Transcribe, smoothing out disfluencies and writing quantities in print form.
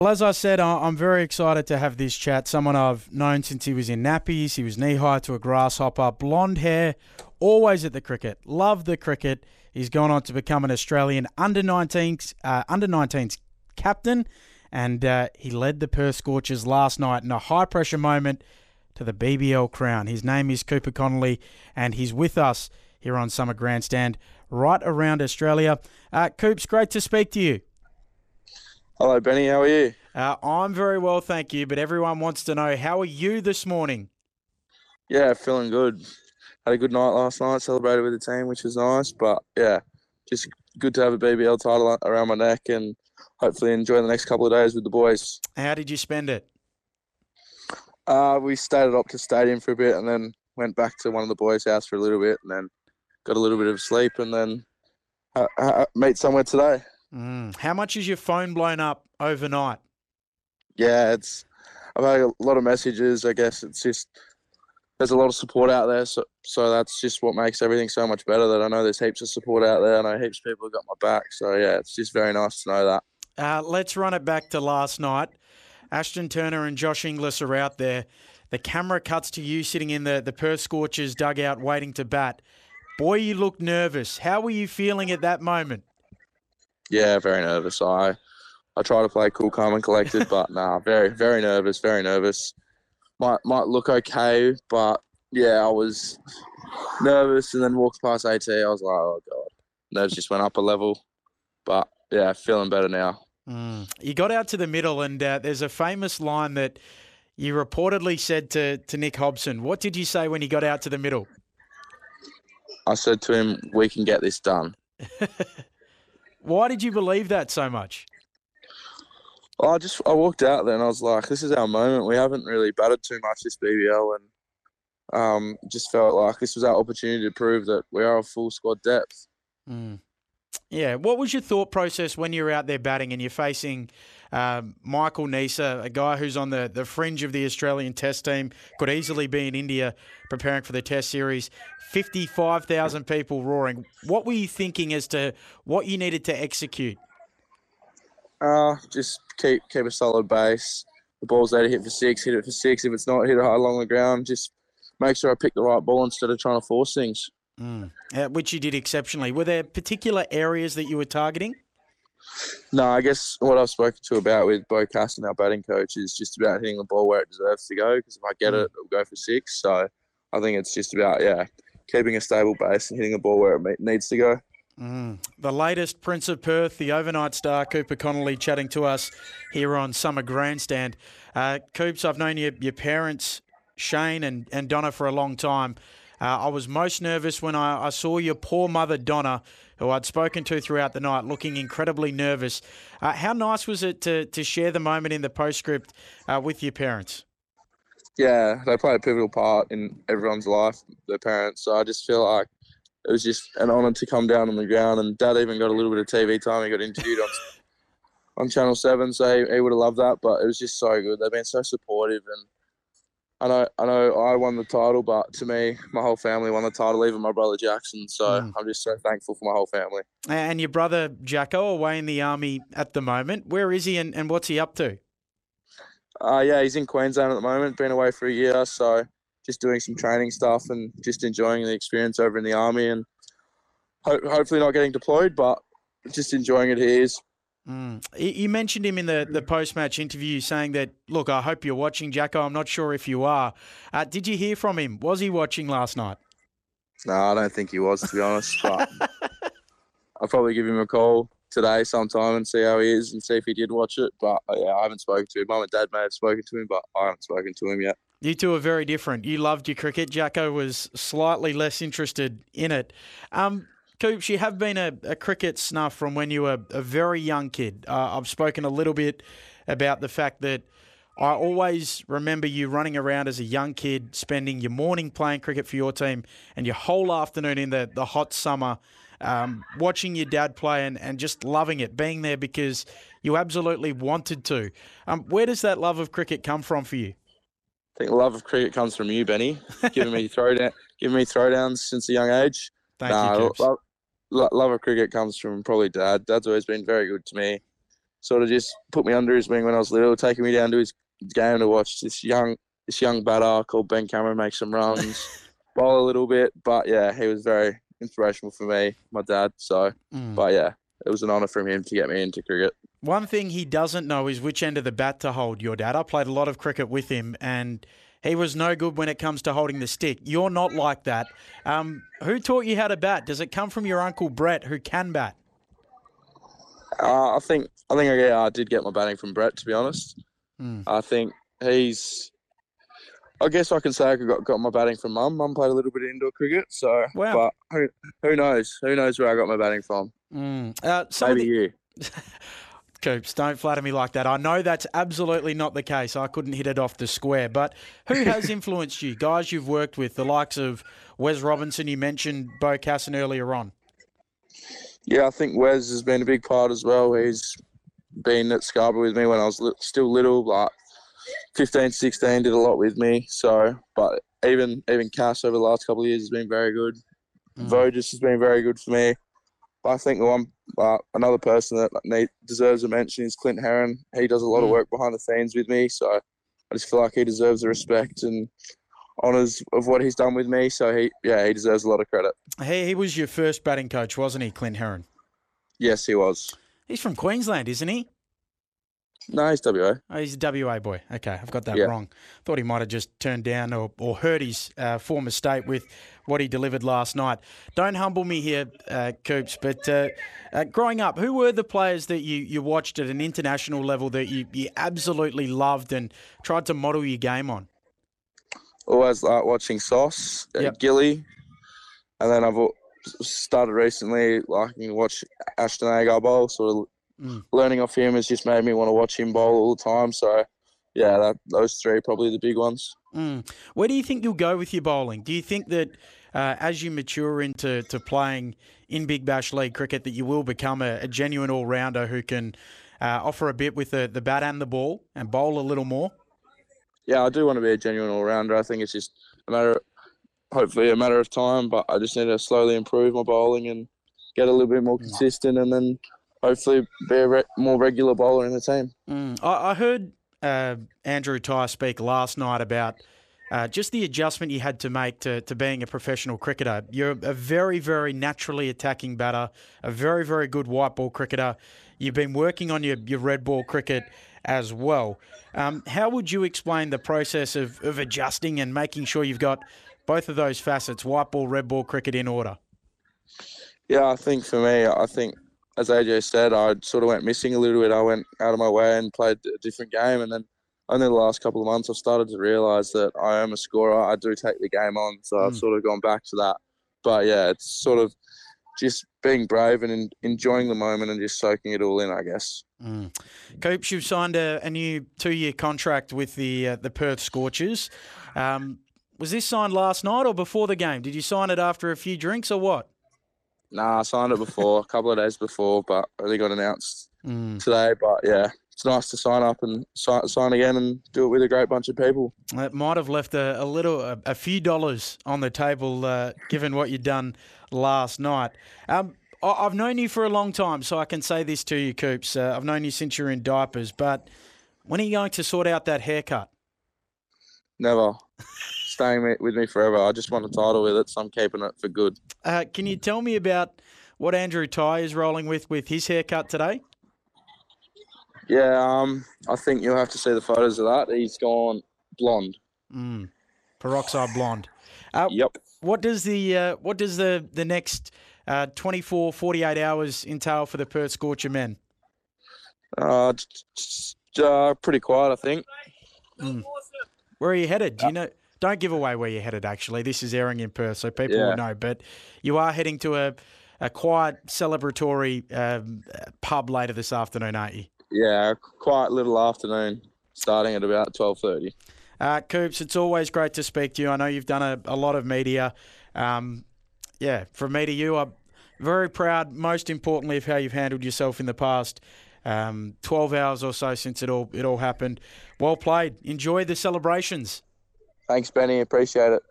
Well, as I said, I'm very excited to have this chat. Someone I've known since he was in nappies. He was knee-high to a grasshopper. Blonde hair, always at the cricket. Loved the cricket. He's gone on to become an Australian under-19s captain, and he led the Perth Scorchers last night in a high-pressure moment to the BBL crown. His name is Cooper Connolly, and he's with us here on Summer Grandstand right around Australia. Coops, great to speak to you. Hello, Benny. How are you? I'm very well, thank you, but everyone wants to know, how are you this morning? Yeah, feeling good. Had a good night last night, celebrated with the team, which was nice. But, yeah, just good to have a BBL title around my neck and hopefully enjoy the next couple of days with the boys. How did you spend it? We stayed at Optus Stadium for a bit and then went back to one of the boys' house for a little bit and then got a little bit of sleep and then meet somewhere today. How much is your phone blown up overnight? Yeah, I've had a lot of messages. I guess it's just there's a lot of support out there, so that's just what makes everything so much better. That I know there's heaps of support out there. I know heaps of people have got my back. So yeah, it's just very nice to know that. Let's run it back to last night. Ashton Turner and Josh Inglis are out there. The camera cuts to you sitting in the Perth Scorchers dugout waiting to bat. Boy, you look nervous. How were you feeling at that moment? Yeah, very nervous. I try to play cool, calm and collected, but nah, very, very nervous, very nervous. Might look okay, but yeah, I was nervous and then walked past AT. I was like, oh, God. Nerves just went up a level. But yeah, feeling better now. You got out to the middle and there's a famous line that you reportedly said to Nick Hobson. What did you say when you got out to the middle? I said to him, we can get this done. Why did you believe that so much? I walked out there and I was like, this is our moment. We haven't really batted too much this BBL and just felt like this was our opportunity to prove that we are a full squad depth. Yeah. What was your thought process when you were out there batting and you're facing Michael Neser, a guy who's on the fringe of the Australian Test team, could easily be in India preparing for the Test series, 55,000 people roaring. What were you thinking as to what you needed to execute? Just keep a solid base. The ball's there to hit for six, hit it for six. If it's not, hit it high along the ground. Just make sure I pick the right ball instead of trying to force things. Which you did exceptionally. Were there particular areas that you were targeting? No, I guess what I've spoken to about with Bo Caston, our batting coach, is just about hitting the ball where it deserves to go. Because if I get it, it'll go for six. So I think it's just about, keeping a stable base and hitting the ball where it needs to go. The latest Prince of Perth, the overnight star, Cooper Connolly, chatting to us here on Summer Grandstand. Coops, I've known your parents, Shane and Donna, for a long time. I was most nervous when I saw your poor mother, Donna, who I'd spoken to throughout the night, looking incredibly nervous. How nice was it to share the moment in the postscript with your parents? Yeah, they play a pivotal part in everyone's life, their parents. So I just feel like it was just an honour to come down on the ground. And Dad even got a little bit of TV time. He got interviewed on Channel 7, so he would have loved that. But it was just so good. They've been so supportive. And I know I won the title, but to me, my whole family won the title, even my brother Jackson. So I'm just so thankful for my whole family. And your brother Jacko, away in the army at the moment. Where is he and what's he up to? He's in Queensland at the moment, been away for a year. So just doing some training stuff and just enjoying the experience over in the army and hopefully not getting deployed, but just enjoying it here. You mentioned him in the post-match interview saying that, look, I hope you're watching, Jacko. I'm not sure if you are. Did you hear from him? Was he watching last night? No, I don't think he was, to be honest. But I'll probably give him a call today sometime and see how he is and see if he did watch it. But I haven't spoken to him. Mum and Dad may have spoken to him, but I haven't spoken to him yet. You two are very different. You loved your cricket. Jacko was slightly less interested in it. Coops, you have been a cricket snuff from when you were a very young kid. I've spoken a little bit about the fact that I always remember you running around as a young kid, spending your morning playing cricket for your team and your whole afternoon in the hot summer, watching your dad play and just loving it, being there because you absolutely wanted to. Where does that love of cricket come from for you? I think the love of cricket comes from you, Benny, giving me throwdowns since a young age. Thank you, Coops. Love of cricket comes from probably Dad. Dad's always been very good to me. sort of just put me under his wing when I was little, taking me down to his game to watch this young batter called Ben Cameron make some runs, bowl a little bit. But yeah, he was very inspirational for me, my dad. So, but yeah, it was an honour from him to get me into cricket. One thing he doesn't know is which end of the bat to hold, your dad. I played a lot of cricket with him, and he was no good when it comes to holding the stick. You're not like that. Who taught you how to bat? Does it come from your uncle Brett, who can bat? I think I did get my batting from Brett, to be honest. I think I guess I can say I got my batting from Mum. Mum played a little bit of indoor cricket, so. Wow. But who knows? Who knows where I got my batting from? Maybe you. Coops, don't flatter me like that. I know that's absolutely not the case. I couldn't hit it off the square. But who has influenced you? Guys you've worked with, the likes of Wes Robinson, you mentioned Bo Casson earlier on. Yeah, I think Wes has been a big part as well. He's been at Scarborough with me when I was still little, like 15, 16, did a lot with me. So, but even Cass over the last couple of years has been very good. Voges has been very good for me. But I think another person that deserves a mention is Clint Heron. He does a lot of work behind the scenes with me, so I just feel like he deserves the respect and honours of what he's done with me. So he deserves a lot of credit. He was your first batting coach, wasn't he, Clint Heron? Yes, he was. He's from Queensland, isn't he? No, he's WA. Oh, he's a WA boy. Okay, I've got that Yeah. wrong. Thought he might have just turned down or hurt his former state with what he delivered last night. Don't humble me here, Coops, but growing up, who were the players that you watched at an international level that you absolutely loved and tried to model your game on? Always like watching Sauce, Gilly, and then I've started recently liking to watch Ashton Agar bowl. Sort of learning off him has just made me want to watch him bowl all the time. So, yeah, those three are probably the big ones. Where do you think you'll go with your bowling? Do you think that as you mature into playing in Big Bash League cricket that you will become a genuine all-rounder who can offer a bit with the bat and the ball and bowl a little more? Yeah, I do want to be a genuine all-rounder. I think it's just hopefully a matter of time, but I just need to slowly improve my bowling and get a little bit more consistent and then hopefully be a more regular bowler in the team. I heard Andrew Tye speak last night about just the adjustment you had to make to being a professional cricketer. You're a very, very naturally attacking batter, a very, very good white ball cricketer. You've been working on your red ball cricket as well. How would you explain the process of adjusting and making sure you've got both of those facets, white ball, red ball cricket, in order? Yeah, I think for me, as AJ said, I sort of went missing a little bit. I went out of my way and played a different game, and then only the last couple of months I've started to realise that I am a scorer. I do take the game on, so I've sort of gone back to that. But yeah, it's sort of just being brave and enjoying the moment and just soaking it all in, I guess. Coops, you've signed a new 2-year contract with the Perth Scorchers. Was this signed last night or before the game? Did you sign it after a few drinks or what? Nah, I signed it before, a couple of days before, but only got announced today. But yeah, it's nice to sign up and sign again and do it with a great bunch of people. It might have left a few dollars on the table, given what you'd done last night. I've known you for a long time, so I can say this to you, Coops. I've known you since you were in diapers, but when are you going to sort out that haircut? Never. Staying with me forever. I just want a title with it, so I'm keeping it for good. Can you tell me about what Andrew Tye is rolling with his haircut today? Yeah, I think you'll have to see the photos of that. He's gone blonde. Peroxide blonde. Yep. What does the next 24, 48 hours entail for the Perth Scorcher men? Pretty quiet, I think. Where are you headed? Do you know? Don't give away where you're headed, actually. This is airing in Perth, so people will know. But you are heading to a quiet, celebratory pub later this afternoon, aren't you? Yeah, quiet little afternoon, starting at about 12:30. Coops, it's always great to speak to you. I know you've done a lot of media. From me to you, I'm very proud, most importantly, of how you've handled yourself in the past 12 hours or so since it all happened. Well played. Enjoy the celebrations. Thanks, Benny. Appreciate it.